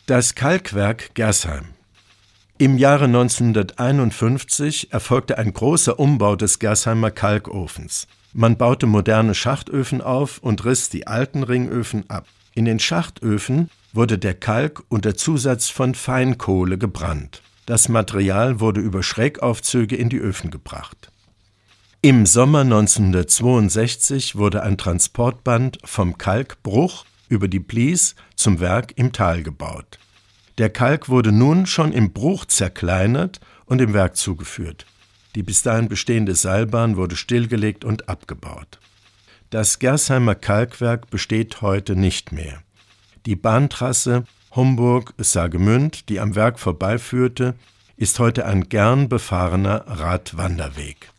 Das Kalkwerk Gersheim. Im Jahre 1951 erfolgte ein großer Umbau des Gersheimer Kalkofens. Man baute moderne Schachtöfen auf und riss die alten Ringöfen ab. In den Schachtöfen wurde der Kalk unter Zusatz von Feinkohle gebrannt. Das Material wurde über Schrägaufzüge in die Öfen gebracht. Im Sommer 1962 wurde ein Transportband vom Kalkbruch über die Blies zum Werk im Tal gebaut. Der Kalk wurde nun schon im Bruch zerkleinert und im Werk zugeführt. Die bis dahin bestehende Seilbahn wurde stillgelegt und abgebaut. Das Gersheimer Kalkwerk besteht heute nicht mehr. Die Bahntrasse Homburg-Saargemünd, die am Werk vorbeiführte, ist heute ein gern befahrener Radwanderweg.